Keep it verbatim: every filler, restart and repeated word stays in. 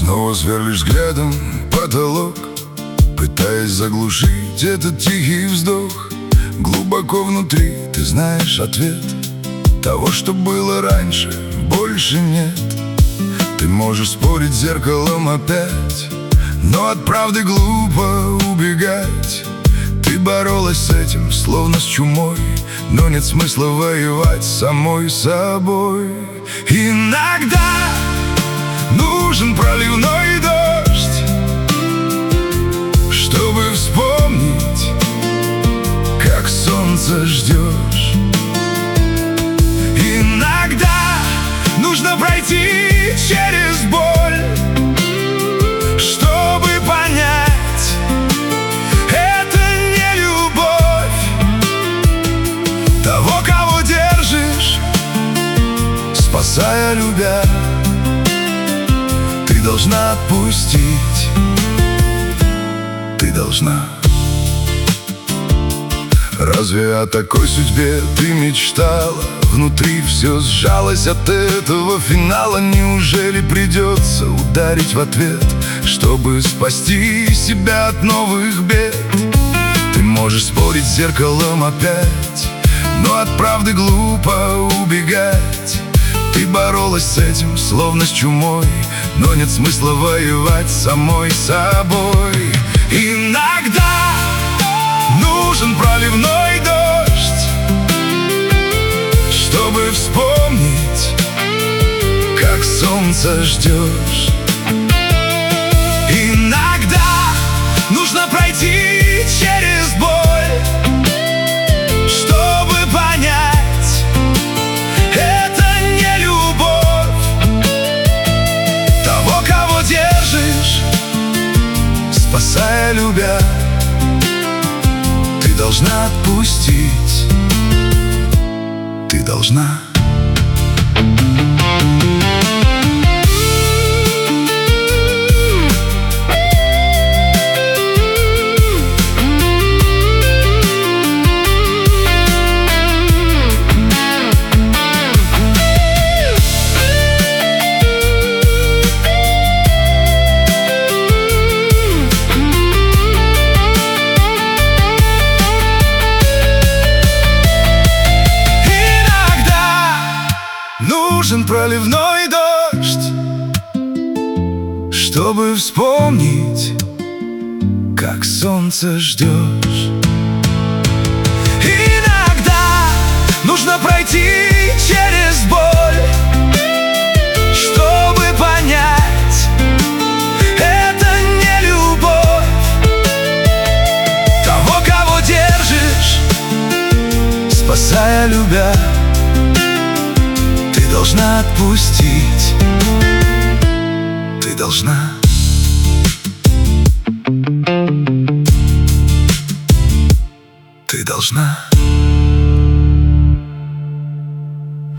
Снова сверлишь взглядом потолок, пытаясь заглушить этот тихий вздох. Глубоко внутри ты знаешь ответ: того, что было раньше, больше нет. Ты можешь спорить с зеркалом опять, но от правды глупо убегать. Ты боролась с этим, словно с чумой, но нет смысла воевать с самой собой. Иногда нужен проливной дождь, чтобы вспомнить, как солнце ждешь. Иногда нужно пройти через боль, чтобы понять, это не любовь. Того, кого держишь, спасая, любя, ты должна отпустить. Ты должна. Разве о такой судьбе ты мечтала? Внутри все сжалось от этого финала. Неужели придется ударить в ответ, чтобы спасти себя от новых бед? Ты можешь спорить с зеркалом опять, но от правды глупо убегать. Ты боролась с этим, словно с чумой, но нет смысла воевать с самой собой. Иногда нужен проливной дождь, чтобы вспомнить, как солнце ждешь. Иногда нужно пройти через боль, чтобы понять, это не любовь. Того, кого держишь, спасая, любя, ты должна отпустить. Ты должна. Нужен проливной дождь, чтобы вспомнить, как солнце ждешь. Иногда нужно пройти через боль, чтобы понять, это не любовь. Того, кого держишь, спасая, любя, ты должна отпустить. Ты должна. Ты должна.